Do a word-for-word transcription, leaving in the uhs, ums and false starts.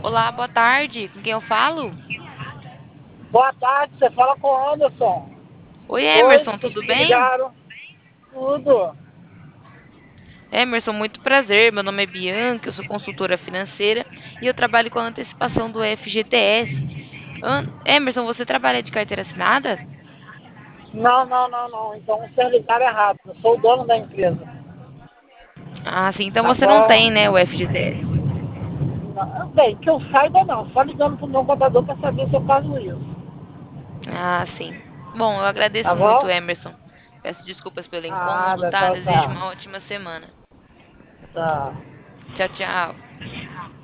Olá, boa tarde. Com quem eu falo? Boa tarde, você fala com o Anderson. Oi, Oi, Emerson, vocês tudo me bem? ligaram. Tudo. Emerson, muito prazer. Meu nome é Bianca, eu sou consultora financeira e eu trabalho com a antecipação do F G T S. An- Emerson, você trabalha de carteira assinada? Não, não, não, não. Então vocês ligaram errado. Eu sou o dono da empresa. Ah, sim, então Tá você não bom? tem, né, o F G T S. Não, bem, que eu saiba não. Só ligando pro meu contador para saber se eu faço isso. Ah, sim. Bom, eu Tá agradeço muito, bom? Emerson. Peço desculpas pelo incômodo, Nada, tá? tchau, Desejo tchau. uma ótima semana. Tá. Tchau, tchau.